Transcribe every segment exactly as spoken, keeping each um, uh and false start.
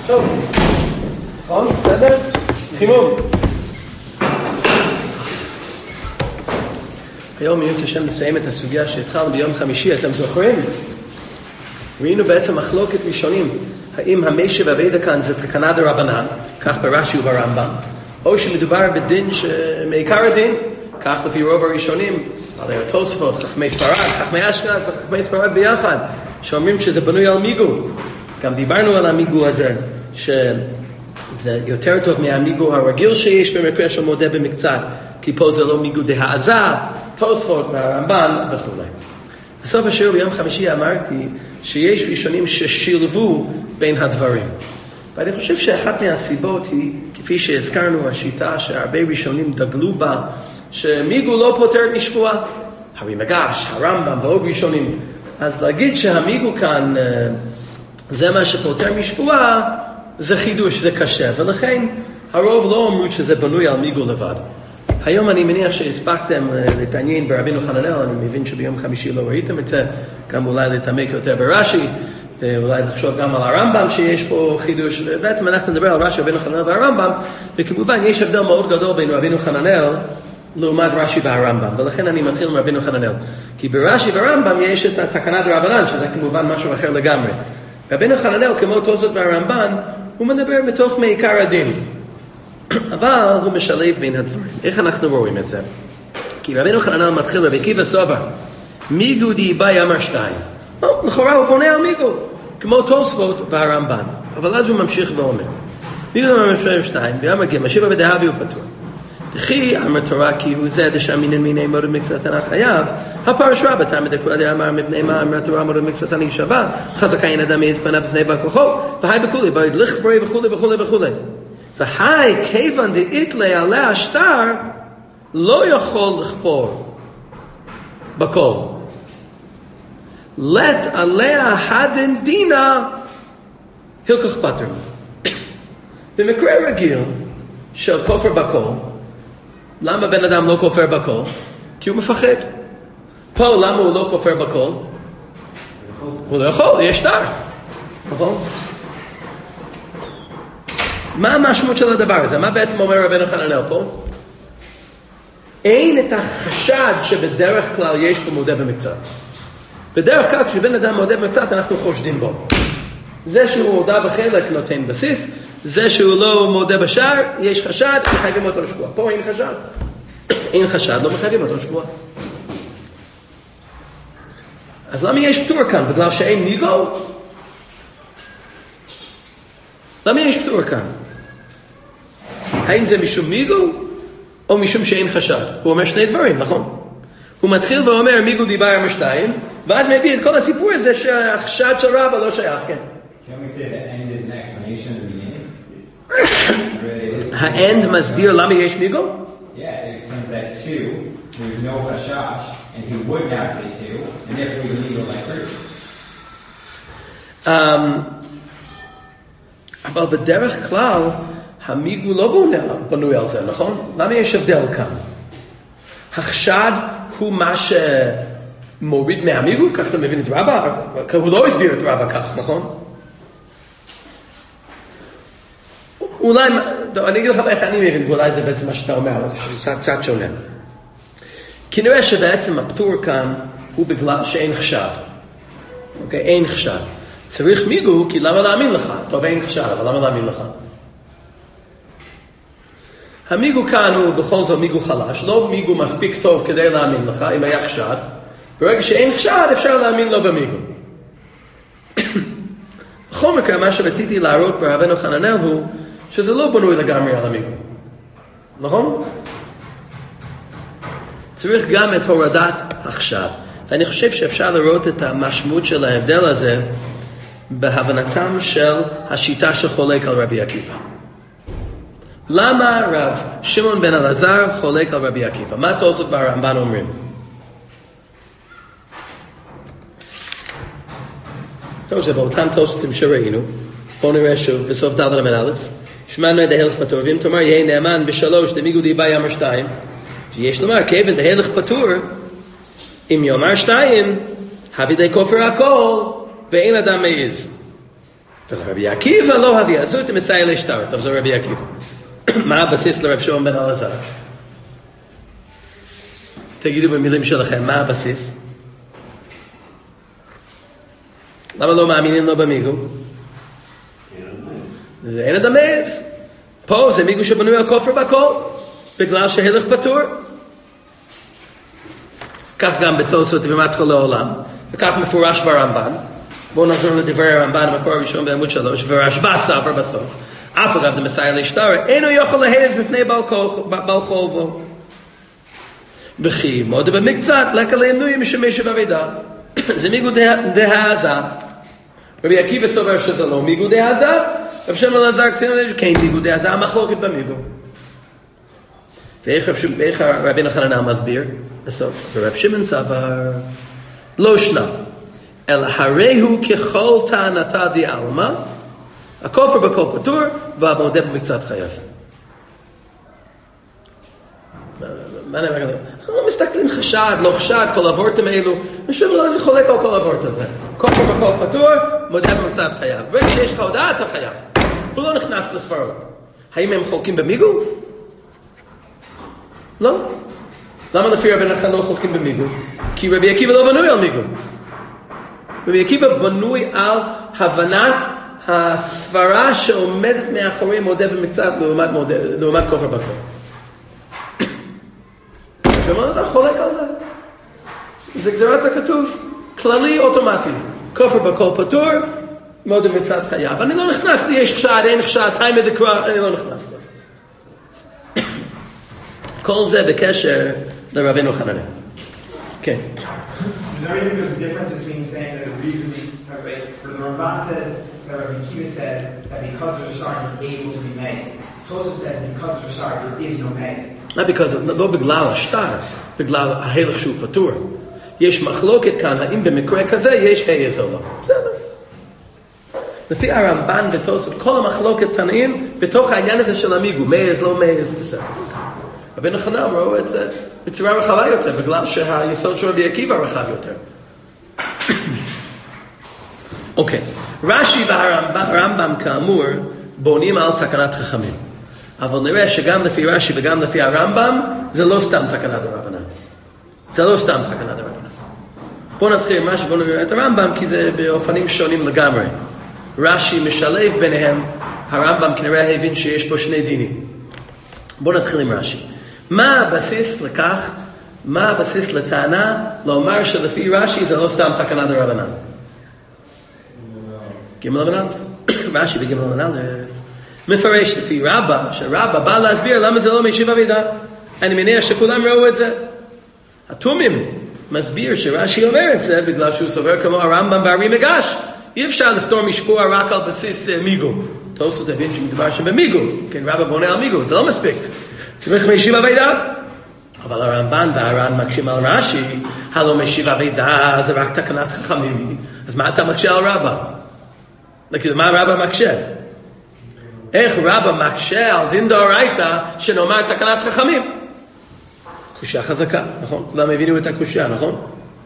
טוב, נכון? בסדר? חימום. היום אני רוצה שם לסיים את הסוגיה שהתחלנו ביום חמישי, אתם זוכרים? ראינו בעצם מחלוקת ראשונים, האם המשי והוידע כאן זה תקנה דרבנן, כך ברש"י וברמב"ם, או שמדובר בדין שמעיקר הדין, כך לפי רוב הראשונים, על התוספות, חכמי ספרד, חכמי אשכנז וחכמי ספרד ביחד, שאומרים שזה בנוי על מיגו. גם דיברנו על המיגו הזה, שזה יותר טוב מהמיגו הרגיל שיש במקרה של מודה במקצת, כי פה זה לא מיגו דהעזה, תוספות והרמב"ן וכו'. בסוף השיעור ביום חמישי אמרתי שיש ראשונים ששילבו בין הדברים. ואני חושב שאחת מהסיבות היא, כפי שהזכרנו, השיטה שהרבה ראשונים דגלו בה, שמיגו לא פותר משבועה. הרי מגש, הרמב"ם ועוד ראשונים. אז להגיד שהמיגו כאן זה מה שפותר משבועה, זה חידוש, זה קשה. ולכן הרוב לא אומרות שזה בנוי על מיגו לבד. היום אני מניח שהספקתם להתעניין ברבינו חננאל, אני מבין שביום חמישי לא ראיתם את זה, גם אולי להתעמק יותר ברש"י, ואולי לחשוב גם על הרמב"ם שיש פה חידוש, ובעצם אנחנו נדבר על רש"י, רבינו חננאל והרמב"ם, וכמובן יש הבדל מאוד גדול בין רבינו חננאל לעומת רש"י והרמב"ם, ולכן אני מתחיל עם רבינו חננאל. כי ברש"י והרמב"ם יש את התקנה דרבנן, שזה כמובן משהו אחר לגמרי. רבינו חננאל, כמו תוספות והרמב"ן, הוא מדבר מתוך מעיקר הדין. אבל הוא משלב בין הדברים. איך אנחנו רואים את זה? כי רבינו חננאל מתחיל רבי עקיבא סובר, מיגו דאיבאי אמר שתיים. לכאורה הוא פונה על מיגו, כמו תוספות והרמב"ן. אבל אז הוא ממשיך ואומר, מיגו דאמר שתיים, ואמר ג' משיבה ודהבי הוא פטור. דחי אמר תורה כי הוא זה דשם מינן מיני מורד מקצתנה חייב, הפרש רבא תלמד דקרא דאמר מפני מה אמר תורה מורד מקצתנה ישבה, חזקה אין אדם מעיד פניו בפני בא כוחו, והי בכולי, בעד לכברי וכולי וכולי וכולי. והי כיוון דאיתלה עליה השטר לא יכול לכפור בכל. let עליה הדין דינה הלקח פטר. במקרה רגיל של כופר בכל, למה בן אדם לא כופר בכל? כי הוא מפחד. פה למה הוא לא כופר בכל? הוא לא יכול, יש שטר. נכון? מה המשמעות של הדבר הזה? מה בעצם אומר רבינו חננאל פה? אין את החשד שבדרך כלל יש במודה במקצת. בדרך כלל כשבן אדם מודה במקצת אנחנו חושדים בו. זה שהוא מודה בחלק נותן בסיס, זה שהוא לא מודה בשאר, יש חשד, מחייבים אותו שבוע. פה אין חשד. אין חשד, לא מחייבים אותו שבוע. אז למה יש פטור כאן? בגלל שאין מיגו? למה יש פטור כאן? האם זה משום מיגו או משום שאין חשד? הוא אומר שני דברים, נכון? הוא מתחיל ואומר מיגו דיבר אמר שתיים, ואז מביא את כל הסיפור הזה שהחשד של רבא לא שייך, כן. Can we say that end is an explanation of the beginning? האנד מסביר למה יש מיגו? Yeah, it explains that two, there's no hashash, and he would not say two, and therefore you need to like three. אבל בדרך כלל המיגו לא בנוי על זה, נכון? למה יש הבדל כאן? החשד הוא מה שמוריד מהמיגו, כך אתה מבין את רבא, הוא לא הסביר את רבא כך, נכון? אולי, אני אגיד לך איך אני מבין, ואולי זה בעצם מה שאתה אומר, זה קצת שונה. כנראה שבעצם הפטור כאן הוא בגלל שאין חשד. אוקיי, אין חשד. צריך מיגו, כי למה להאמין לך? טוב, אין חשד, אבל למה להאמין לך? המיגו כאן הוא בכל זאת מיגו חלש, לא מיגו מספיק טוב כדי להאמין לך, אם היה חשד. ברגע שאין חשד, אפשר להאמין לו במיגו. בכל מקרה, מה שרציתי להראות ברבינו חננאל הוא, שזה לא בנוי לגמרי על המיגו. נכון? צריך גם את הורדת החשד. ואני חושב שאפשר לראות את המשמעות של ההבדל הזה בהבנתם של השיטה שחולק על רבי עקיבא. למה רב שמעון בן אלעזר חולק על רבי עקיבא? מה תוספות והרמב"ן אומרים? טוב, זה באותם תוספות שראינו. בואו נראה שוב בסוף ד' למד א', שמענו את ההלך פטור, ואם תאמר יהיה נאמן בשלוש דמיגו דיבאי אמר שתיים, ויש לומר כיוון דהלך פטור, אם יאמר שתיים, הביא די כופר הכל, ואין אדם מעיז. ורבי עקיבא לא הביא עזות מסייע להשטר. טוב, זה רבי עקיבא. מה הבסיס לרב שמעון בן אלעזר? תגידו במילים שלכם, מה הבסיס? למה לא מאמינים לו במיגו? זה אין הדמייס. פה זה מיגו שבנוי על כופר בכל, בגלל שהלך פטור. כך גם בתוספות ומתחיל לעולם, וכך מפורש ברמב"ן. בואו נחזור לדברי הרמב"ן במקור הראשון בעמוד שלוש, ורשב"א סבר בסוף. אף אגב דמסייע להשתרע, אינו יכול להעז בפני בעל חובו. וכי מודה במקצת, לקה לאמנויים משמש בעבידה. זה מיגו דהעזה. רבי עקיבא סובר שזה לא מיגו דהעזה, רב שמעון אלעזר קצין כן מיגו דהעזה, המחלוקת במיגו. ואיך רבי חננאל מסביר? בסוף, ורב שמעון סבר לא שנה, אלא הרי הוא ככל טענתה דעלמא, הכופר בכל פטור, והמודה במקצת חייב. מה אני אומר? אנחנו לא מסתכלים חשד, לא חשד, כל עבורתם האלו, משום לא זה חולק על כל עבורת הזה. כופר בכל פטור, מודה במקצת חייב. ברגע שיש לך הודעה, אתה חייב. הוא לא נכנס לספרות. האם הם חולקים במיגו? לא. למה לפי רבי נחמן לא חולקים במיגו? כי רבי עקיבא לא בנוי על מיגו. רבי עקיבא בנוי על הבנת הסברה שעומדת מאחורי מודה במקצת לעומת, לעומת כופר בכל. ומה זה חולק על זה? זה גזירת הכתוב, כללי אוטומטי. כופר בכל פטור, מודה במקצת חייב. אני לא נכנס לי, יש חשד, אין חשד, טיימא דקרא, אני לא נכנס לזה. כל זה בקשר לרבינו חננאל. כן. Is there anything there's a difference between saying that the reason, like, for the Ramban says, that Rabbi Akiva says that because there's a shard is able to be made. Tosfos said because there's a shard there is no made. Not because, לא בגלל השטר, בגלל ההלך שהוא פטור. יש מחלוקת כאן, האם במקרה כזה יש העז או לא. בסדר. לפי הרמב"ן ותוספות, כל המחלוקת תנאים בתוך העניין הזה של המיגו, מעז, לא מעז, בסדר. רבי חננאל ראו את זה בצורה רחבה יותר, בגלל שהיסוד של רבי עקיבא רחב יותר. אוקיי, רש"י והרמב"ם כאמור בונים על תקנת חכמים. אבל נראה שגם לפי רש"י וגם לפי הרמב"ם זה לא סתם תקנת הרבנן. זה לא סתם תקנת הרבנן. בואו נתחיל עם רש"י, בואו נראה את הרמב"ם, כי זה באופנים שונים לגמרי. רש"י משלב ביניהם, הרמב"ם כנראה הבין שיש פה שני דינים. בואו נתחיל עם רש"י. מה הבסיס לכך, מה הבסיס לטענה לומר שלפי רש"י זה לא סתם תקנת הרבנן? גימל רבנן, רש"י בגימל רבנן מפרש לפי רבא, שרבא בא להסביר למה זה לא מישיב אבידה. אני מניח שכולם ראו את זה. התומים מסביר שרש"י אומר את זה בגלל שהוא סובר כמו הרמב"ם בארי מגש. אי אפשר לפתור משפוע רק על בסיס מיגו. תוספות הבין שמדובר שם במיגו, כן, רבא בונה על מיגו, זה לא מספיק. צריך מישיב אבידה. אבל הרמב"ן והר"ן מקשים על רש"י, הלא מישיב אבידה זה רק תקנת חכמים. אז מה אתה מקשה על רבא? מה רבא מקשה? איך רבא מקשה על דין דאורייתא שנאמר תקנת חכמים? קושיה חזקה, נכון? כולם הבינו את הקושיה, נכון?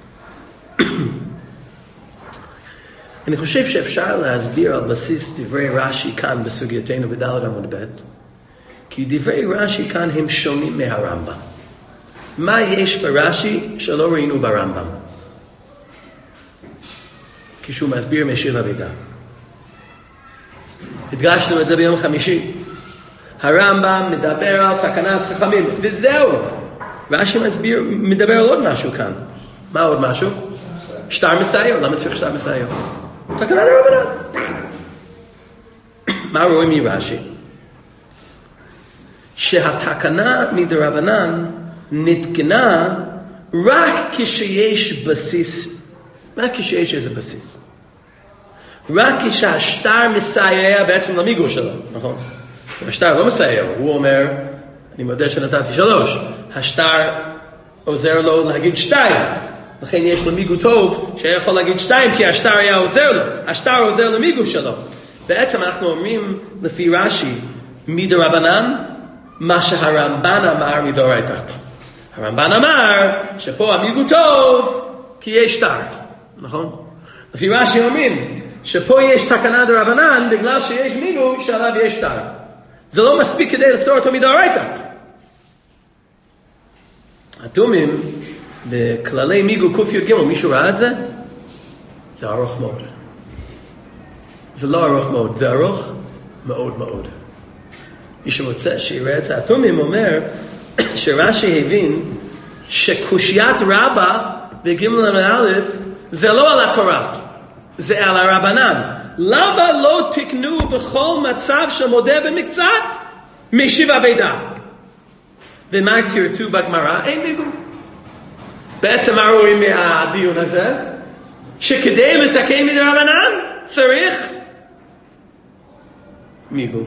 אני חושב שאפשר להסביר על בסיס דברי רש"י כאן בסוגייתנו בד' עמוד ב', כי דברי רש"י כאן הם שונים מהרמב"ם. מה יש ברש"י שלא ראינו ברמב"ם? כשהוא מסביר מישיב אבידה. הדגשנו את זה ביום חמישי. הרמב"ם מדבר על תקנת חכמים, וזהו. רש"י מסביר, מדבר על עוד משהו כאן. מה עוד משהו? שטר מסייר. למה צריך שטר מסייר? תקנת הרבנן. מה רואים מרש"י? שהתקנה מדרבנן נתקנה רק כשיש בסיס, רק כשיש איזה בסיס. רק כשהשטר מסייע בעצם למיגו שלו, נכון? השטר לא מסייע, הוא אומר, אני מודה שנתתי שלוש, השטר עוזר לו להגיד שתיים, לכן יש לו מיגו טוב שיכול להגיד שתיים, כי השטר היה עוזר לו, השטר עוזר למיגו שלו. בעצם אנחנו אומרים לפי רש"י, מדרבנן, מה שהרמב"ן אמר מדאורייתא. הרמב"ן אמר שפה המיגו טוב כי יש שטר, נכון? לפי רש"י אומרים, שפה יש תקנה דרבנן בגלל שיש מיגו שעליו יש שטר. זה לא מספיק כדי לפתור אותו מדאורייתא. התומים, בכללי מיגו קוף י"ג, מישהו ראה את זה? זה ארוך מאוד. זה לא ארוך מאוד, זה ארוך מאוד מאוד. מי שרוצה שיראה את זה, התומים אומר שרש"י הבין שקושיית רבא בגימל א' זה לא על התורה, זה על הרבנן. למה לא תקנו בכל מצב שמודה במקצת? משיב אבדה. ומה תרצו בגמרא? אין מיגו. בעצם מה רואים מהדיון הזה? שכדי לתקן מדרבנן צריך מיגו.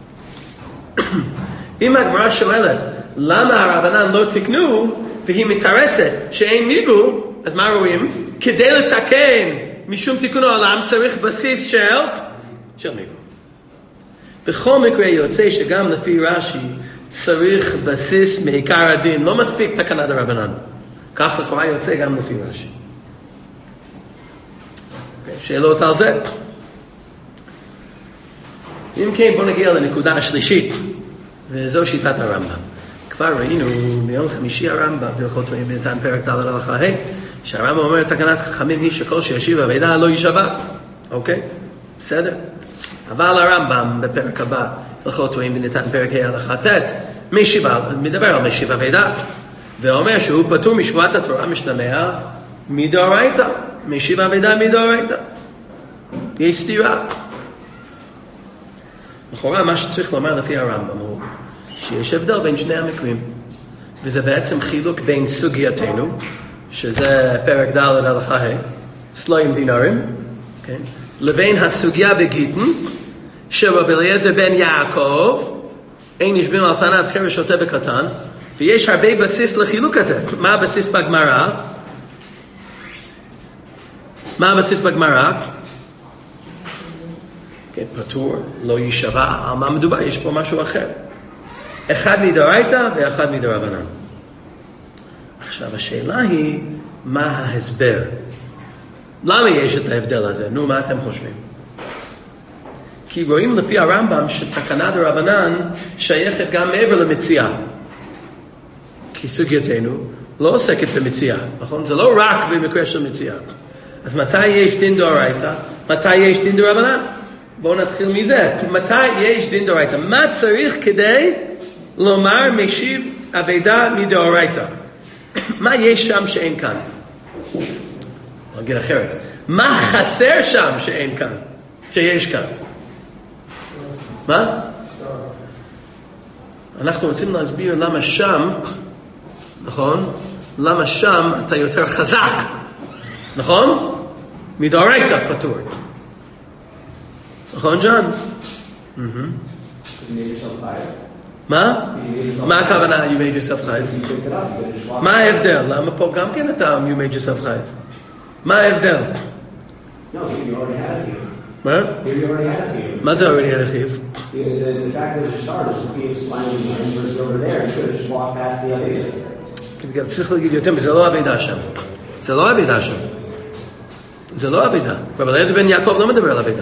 אם הגמרא שואלת למה הרבנן לא תקנו והיא מתרצת שאין מיגו, אז מה רואים? כדי לתקן משום תיקון העולם צריך בסיס של של מיגו. בכל מקרה יוצא שגם לפי רש"י צריך בסיס מעיקר הדין, לא מספיק תקנת הרבנן. כך לכאורה יוצא גם לפי רש"י. שאלות על זה? אם כן, בוא נגיע לנקודה השלישית, וזו שיטת הרמב"ם. כבר ראינו מיום חמישי הרמב"ם, בהלכות תורים בניתן פרק ד' הלכה ה', שהרמב"ם אומר תקנת חכמים היא שכל שישיב אבדה לא יישבע. אוקיי? בסדר? אבל הרמב"ם בפרק הבא, בהלכות תורים בניתן פרק ה' הלכה ט', משיבה, מדבר על משיב אבדה, ואומר שהוא פטור משבועת התורה משתמע מדאורייתא, משיב אבדה מדאורייתא. יש סתירה. לכאורה מה שצריך לומר לפי הרמב"ם הוא שיש הבדל בין שני המקרים, וזה בעצם חילוק בין סוגייתנו, שזה פרק ד' הלכה ה', סלויים דינרים, כן? לבין הסוגיה בגיטין, שרבי אליעזר בן יעקב, אין נשבעים על טענת חרש שוטה וקטן, ויש הרבה בסיס לחילוק הזה. מה הבסיס בגמרא? מה הבסיס בגמרא? כן, פטור, לא יישבע, על מה מדובר? יש פה משהו אחר. אחד מדאורייתא ואחד מדרבנן. עכשיו השאלה היא, מה ההסבר? למה יש את ההבדל הזה? נו, מה אתם חושבים? כי רואים לפי הרמב"ם שתקנה דרבנן שייכת גם מעבר למציאה. כי סוגייתנו לא עוסקת במציאה, נכון? זה לא רק במקרה של מציאה. אז מתי יש דין דאורייתא? מתי יש דין דרבנן? בואו נתחיל מזה. מתי יש דין דאורייתא? מה צריך כדי לומר משיב אבדה מדאורייתא? מה יש שם שאין כאן? אני אגיד אחרת. מה חסר שם שאין כאן? שיש כאן? מה? אנחנו רוצים להסביר למה שם, נכון? למה שם אתה יותר חזק, נכון? מדאורייתא פטור. נכון, ג'ון? מה? מה הכוונה you made yourself חייב? מה ההבדל? למה פה גם כן אתה you made yourself חייב? מה ההבדל? מה? מה זה already had a חיוב? The fact that it's a star, there's a thief sliding the universe over there. You could have just walked past the other. צריך להגיד יותר, זה לא עבידה שם. זה לא עבידה שם. זה לא עבידה. רבי אליעזר בן יעקב לא מדבר על עבידה.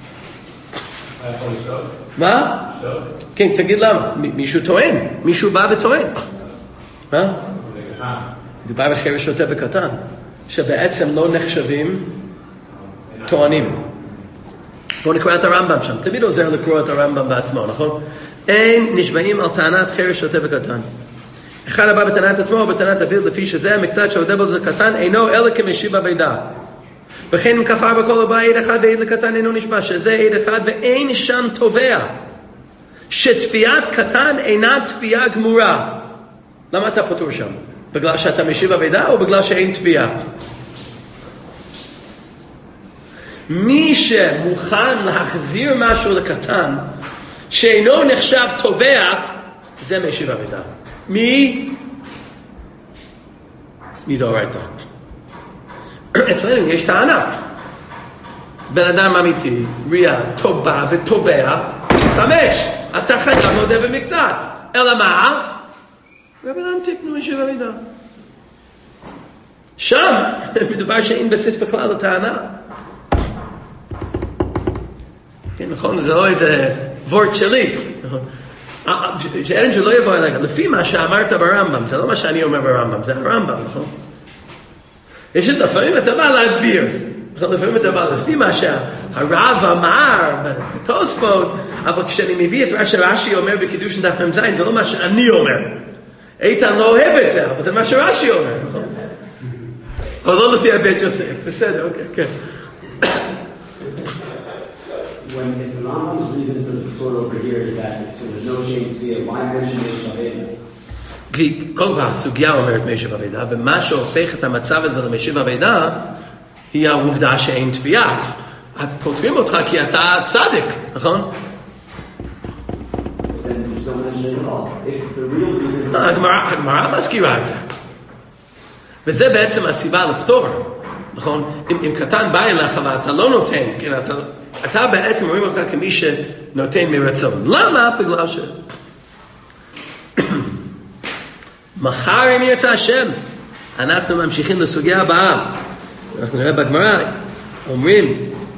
מה? כן, תגיד למה. מישהו טוען. מישהו בא וטוען. מה? מדובר בחרש שוטה וקטן, שבעצם לא נחשבים טוענים. בואו נקרא את הרמב"ם שם. תמיד עוזר לקרוא את הרמב"ם בעצמו, נכון? אין נשבעים על טענת חרש שוטה וקטן. אחד הבא בטענת עצמו או בטענת אביו, לפי שזה המקצת שהודה בו לקטן, אינו אלא כמשיב אבדה. וכן אם כפר בכל הבא עד אחד ועד לקטן אינו נשבע, שזה עד אחד ואין שם תובע. שתביעת קטן אינה תביעה גמורה. למה אתה פטור שם? בגלל שאתה משיב אבדה או בגלל שאין תביעה? מי שמוכן להחזיר משהו לקטן שאינו נחשב תובע, זה משיב אבדה. מי? מדאורייתא. אצלנו יש טענה. בן אדם אמיתי, ריאה, טובה וטובע, חמש, אתה חייב להודה במקצת. אלא מה? רבנן תקנו משיב אבדה. שם מדובר שאין בסיס בכלל לטענה. כן, נכון? זה לא איזה וורט שלי. שאלן שלא יבוא אליי, לפי מה שאמרת ברמב"ם, זה לא מה שאני אומר ברמב"ם, זה הרמב"ם, נכון? יש את לפעמים אתה בא להסביר, לפעמים אתה בא להסביר מה שהרב אמר בתוספות, אבל כשאני מביא את מה שרש"י אומר בקידוש דף מ"ז, זה לא מה שאני אומר. איתן לא אוהב את זה, אבל זה מה שרש"י אומר, נכון? אבל לא לפי הבית יוסף, בסדר, אוקיי, כן. When if the Rambam's reason for the Torah over here is that so there's no change to it, why mention Meshach Aveda? כי קודם כל הסוגיה אומרת משיב אבדה, ומה שהופך את המצב הזה למשיב אבדה, היא העובדה שאין תביעה. כותבים אותך כי אתה צדיק, נכון? הגמרא מזכירה את זה. וזה בעצם הסיבה לפטור, נכון? אם, אם קטן בא אליך ואתה לא נותן, כן, אתה, אתה בעצם רואים אותך כמי שנותן מרצון. למה? בגלל ש... מחר אם ירצה השם, אנחנו ממשיכים לסוגיה הבאה. אנחנו נראה בגמרא, אומרים,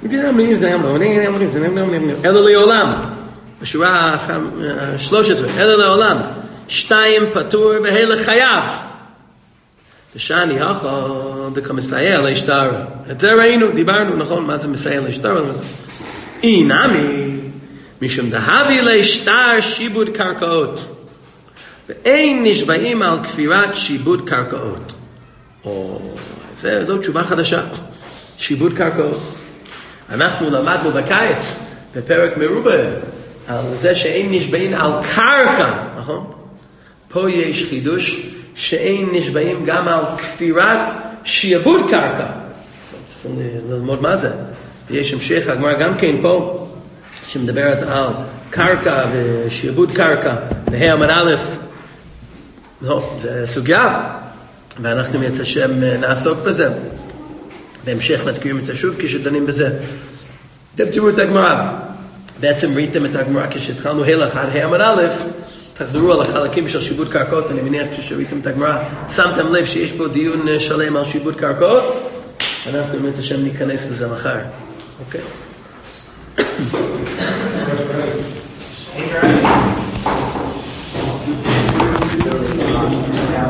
אלו לעולם, בשורה שלוש עשרה, אלו לעולם, שתיים פטור והלה חייב. ושאני יכול דקה מסייע להשתרה. את זה ראינו, דיברנו, נכון, מה זה מסייע להשתרה? אי נמי, משום דהבי להשתר שיבוד קרקעות. ואין נשבעים על כפירת שיבוד קרקעות. או, זה, זו תשובה חדשה. שיבוד קרקעות. אנחנו למדנו בקיץ, בפרק מרובה, על זה שאין נשבעים על קרקע, נכון? פה יש חידוש שאין נשבעים גם על כפירת שיבוד קרקע. צריכים ללמוד מה זה. ויש המשך, הגמרא גם כן פה, שמדברת על קרקע ושיבוד קרקע, והעמד א', לא, זה סוגיה, ואנחנו מצא השם נעסוק בזה. בהמשך מזכירים את זה שוב כשדנים בזה. אתם תראו את הגמרא. בעצם ראיתם את הגמרא כשהתחלנו הלך עד העמד א', תחזרו על החלקים של שיבוד קרקעות. אני מניח כשראיתם את הגמרא, שמתם לב שיש פה דיון שלם על שיבוד קרקעות. אנחנו מצא השם ניכנס לזה מחר. אוקיי?